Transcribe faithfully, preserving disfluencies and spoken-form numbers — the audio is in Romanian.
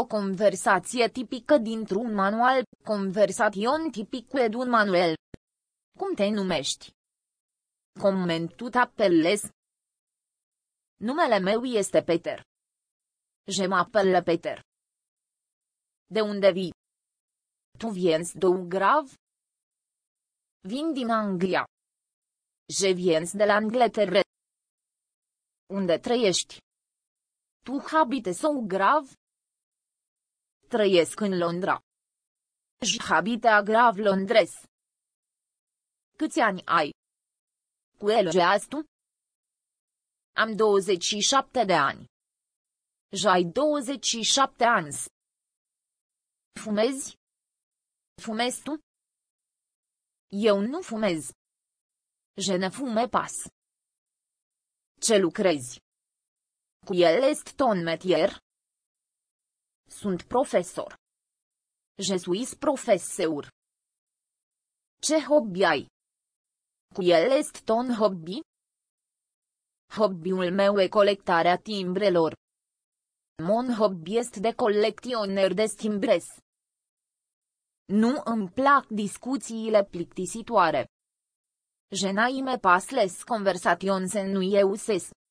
o conversație tipică dintr-un manual, conversation tipic de un manual. Cum te numești? Comment tu t'appelles? Numele meu este Peter. Je m'appelle Peter. De unde vii? Tu viens d'où grave? Vin din Anglia. Je viens de l'Angleterre. Unde trăiești? Tu habites au grav? Trăiesc în Londra. Je habite à Grave Londres. Câți ani ai? Quel âge tu? Am douăzeci și șapte de ani. J'ai douăzeci și șapte ani. Fumezi? Fumezi tu? Eu nu fumez. Je ne fume pas. Ce lucrezi? Quel est ton métier? Sunt profesor. Je suis professeur. Ce hobby ai? Quel est ton hobby? Hobby-ul meu e colectarea timbrelor. Mon hobby este de colecționer de timbres. Nu îmi plac discuțiile plictisitoare. Je n'aime pas les conversations ennuyeuses.